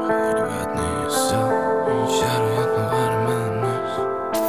خیلی بد نیست این شرایط باور من نیست.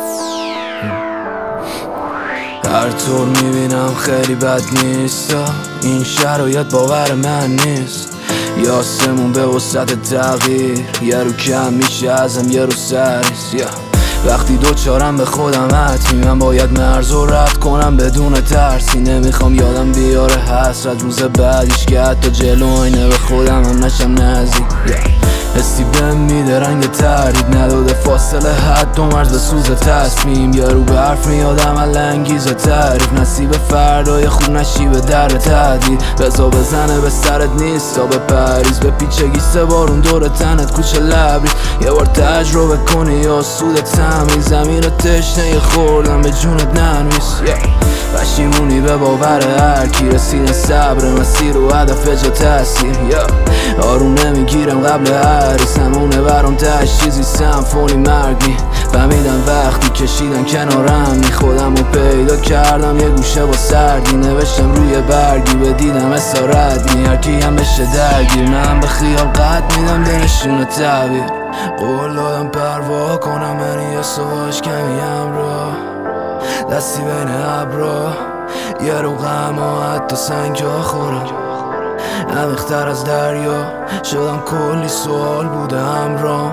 هر طور میبینم خیلی بد نیست این شرایط باور من نیست. یه آسمون به وسط تغییر، یه رو کم میشه ازم یه رو سریست. وقتی دوچارم به خودم حتمی من باید مرز رو رد کنم بدون ترسی. نمیخوام یادم بیاره حسرت روز بعدیش که حتی جلو آینه به خودم هم نشم نزدیک. حسی بهم میده رنگ تردید نداده فاصله حد و مرز به سوز تصمیم. یه رو به حرف میادم انگیز تعریف نصیب فردای خوب نشیب در تهدید. بزا بزنه به سرت نیست تا به پریز به پیچگی سه بارون دور تنت کوچه لبریز. یه بار تجربه کنی یا سود تمیز زمین رو تشنه خوردم به جونت ننویس. پشیمونی به باور هرکی رسیدن صبر مسیر و هدف جا تاثیر. آروم نمیگیرم قبل هریس همونه برام تش چیزی سمفونی مرگی. فهمیدم وقتی کشیدن کنارم نی خودم رو پیدا کردم یه گوشه با سردی. نوشتم روی برگی به دیدم اسارت نی هرکی هم بشه درگیر. من به خیال قد میدم به نشون تعبیر. قول دادم پروا کنم من یه سواش کمی همراه دستی بین ابرا یه رو غم و حتی سنگ جا خورم. عمیق‌تر از دریا شدم کلی سوال بوده همرام.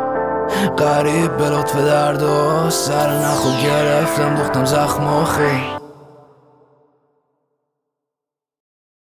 قریب به لطف دردا سر نخو گرفتم دوختم زخم آخر.